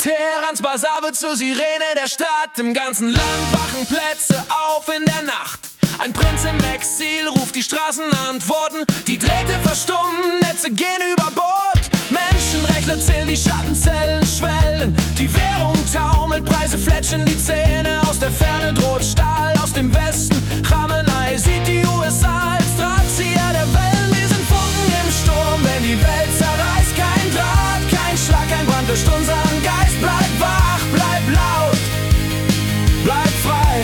Teherans Basar wird zur Sirene der Stadt. Im ganzen Land wachen Plätze auf in der Nacht. Ein Prinz im Exil ruft die Straßenantworten. Die Drähte verstummen, Netze gehen über Bord. Menschenrechtler zählen, die Schattenzellen schwellen. Die Währung taumelt, Preise fletschen die Zähne. Aus der Ferne droht Stahl, aus dem Westen Khamenei sieht die USA als Drahtzieher der Wellen. Wir sind Funken im Sturm, wenn die Welt zerreißt. Kein Draht, kein Schlag, kein Brand durch unseren Geist. Bleib wach, bleib laut, bleib frei.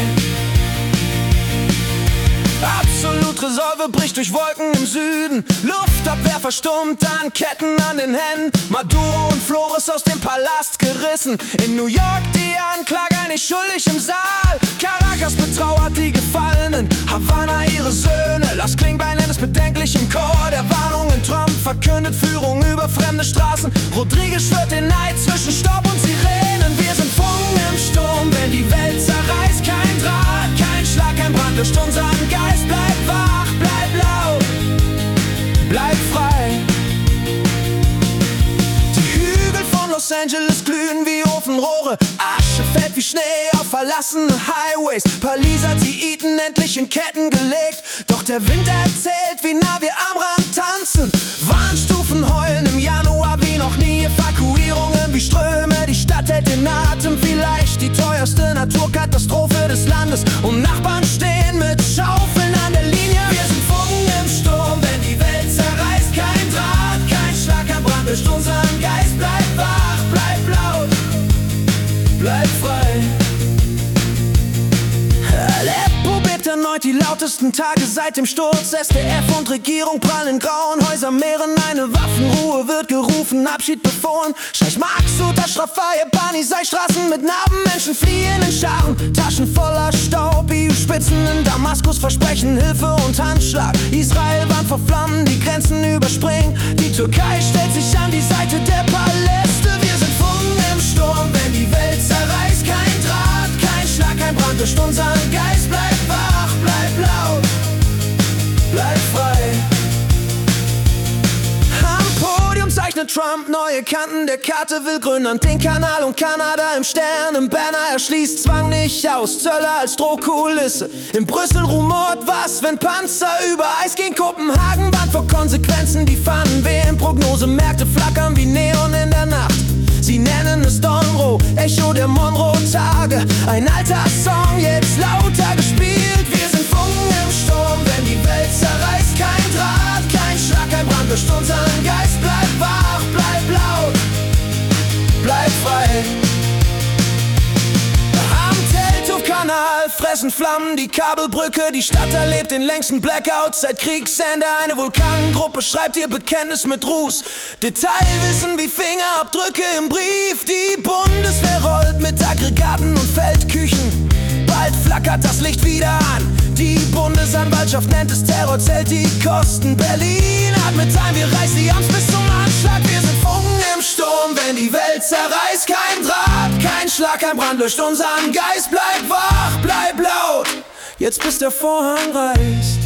Absolut Resolve bricht durch Wolken im Süden. Luftabwehr verstummt an Ketten an den Händen. Maduro und Flores aus dem Palast gerissen. In New York die Anklage, nicht schuldig im Saal. Caracas betrauert die Gefallenen, Havanna ihre Söhne. Las Klingbeil nennt es bedenklich im Chor der Warnungen. Trump verkündet Führung über fremde Straßen. Rodriguez schwört den Neid zwischen Staub und Sirenen. Wir sind Funken im Sturm, wenn die Welt zerreißt. Kein Draht, kein Schlag, kein Brand durch unseren Geist. Bleib wach, bleib laut, bleib frei. Die Hügel von Los Angeles glühen wie Ofenrohre. Asche fällt wie Schnee auf verlassene Highways. Palisaditen endlich in Ketten gelegt. Doch der Wind erzählt, wie nah wir am Rand tanzen. Warnstufen heulen im Januar wie noch nie. Evakuierungen wie Ströme, die Stadt hält den Atem. Vielleicht die teuerste Naturkatastrophe des Landes. Und Nachbarn stehen mit Schaufeln an der Linie. Wir sind Funken im Sturm, wenn die Welt zerreißt. Kein Draht, kein Schlag, kein Brand durch unseren Geist. Bleib wach, bleib laut, bleib frei. Aleppo bebt erneut die lautesten Tage seit dem Sturz. SDF und Regierung prallen grauen Häuser mehren. Eine Waffenruhe wird gerufen, Abschied befohlen. Scheich Maksud, Ashraf Bani, sei Straßen mit Narben. Menschen fliehen in Scharen, Taschen voller Staub. EU-Spitzen in Damaskus versprechen Hilfe und Handschlag. Israel warnt vor Flammen, die Grenzen überspringen. Die Türkei stellt sich an die Seite der Paläste. Wir sind Funken im Sturm, wenn die Welt zerreißt. Kein Draht, kein Schlag, kein Brand durch unseren Geist. Bleib wach, bleib laut, bleib frei. Am Podium zeichnet Trump neue Kanten der Karte, will Grönland, den Kanal und Kanada im Stern. Im Banner erschließt Zwang nicht aus, Zölle als Drohkulisse. In Brüssel rumort was, wenn Panzer über Eis gehen. Kopenhagen warnt vor Konsequenzen, die Fahnen wehen. Prognosemärkte flackern wie Neon in der Nacht. Sie nennen es Donro, Echo der Monroe-Tage. Ein alter Song, jetzt lauter gespielt. Wir sind Funken im Sturm, wenn die Welt zerreißt. Kein Draht, kein Schlag, kein Brand durch unseren Geist. Bleib wach, bleib laut, bleib frei. Am Teltow-Kanal fressen Flammen die Kabelbrücke. Die Stadt erlebt den längsten Blackout seit Kriegsende. Eine Vulkangruppe schreibt ihr Bekenntnis mit Ruß. Detailwissen wie Fingerabdrücke im Brief. Die Bundeswehr rollt mit Aggregaten und Feldküchen. Bald flackert das Licht wieder an. Die Bundesanwaltschaft nennt es Terror, zählt die Kosten. Berlin atmet ein, wir reißen die Amts bis zum Anschlag. Wir sind Funken im Sturm, wenn die Welt zerreißt. Kein Draht, kein Schlag, kein Brand durch unseren Geist. Bleib wach, bleib laut, jetzt bis der Vorhang reißt.